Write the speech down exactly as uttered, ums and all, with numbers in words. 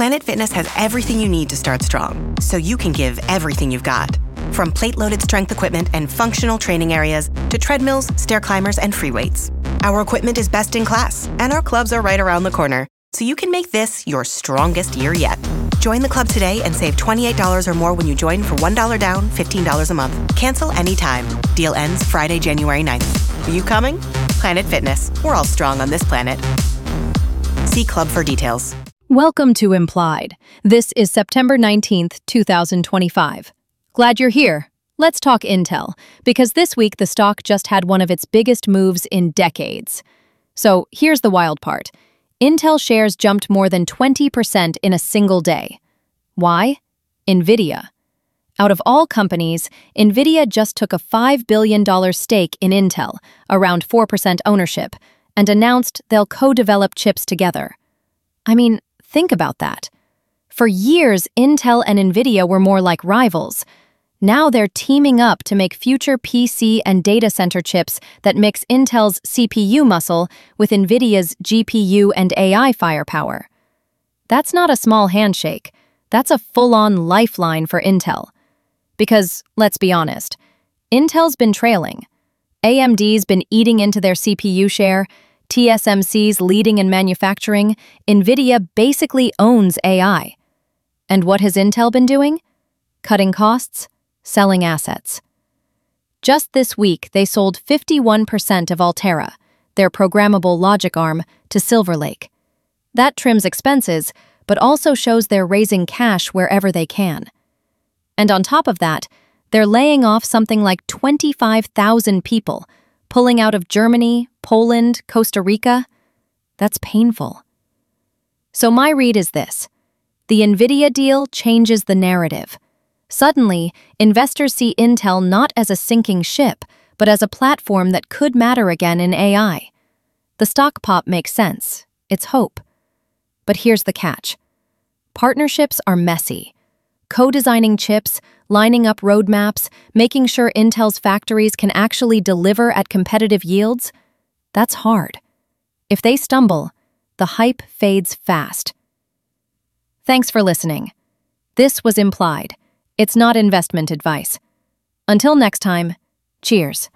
Planet Fitness has everything you need to start strong, so you can give everything you've got. From plate-loaded strength equipment and functional training areas to treadmills, stair climbers, and free weights. Our equipment is best in class, and our clubs are right around the corner, so you can make this your strongest year yet. Join the club today and save twenty-eight dollars or more when you join for one dollar down, fifteen dollars a month. Cancel anytime. Deal ends Friday, January ninth. Are you coming? Planet Fitness. We're all strong on this planet. See club for details. Welcome to Implied. This is September nineteenth, two thousand twenty-five. Glad you're here. Let's talk Intel, because this week the stock just had one of its biggest moves in decades. So here's the wild part. Intel shares jumped more than twenty percent in a single day. Why? NVIDIA. Out of all companies, NVIDIA just took a five billion dollars stake in Intel, around four percent ownership, and announced they'll co-develop chips together. I mean, think about that. For years, Intel and NVIDIA were more like rivals. Now they're teaming up to make future P C and data center chips that mix Intel's C P U muscle with NVIDIA's G P U and A I firepower. That's not a small handshake. That's a full-on lifeline for Intel. Because, let's be honest, Intel's been trailing. A M D's been eating into their C P U share, T S M C's leading in manufacturing, NVIDIA basically owns A I. And what has Intel been doing? Cutting costs, selling assets. Just this week, they sold fifty-one percent of Altera, their programmable logic arm, to Silver Lake. That trims expenses, but also shows they're raising cash wherever they can. And on top of that, they're laying off something like twenty-five thousand people, pulling out of Germany, Poland, Costa Rica. That's painful. So my read is this. The NVIDIA deal changes the narrative. Suddenly, investors see Intel not as a sinking ship, but as a platform that could matter again in A I. The stock pop makes sense. It's hope. But here's the catch. Partnerships are messy. Co-designing chips, lining up roadmaps, making sure Intel's factories can actually deliver at competitive yields, that's hard. If they stumble, the hype fades fast. Thanks for listening. This was Implied. It's not investment advice. Until next time, cheers.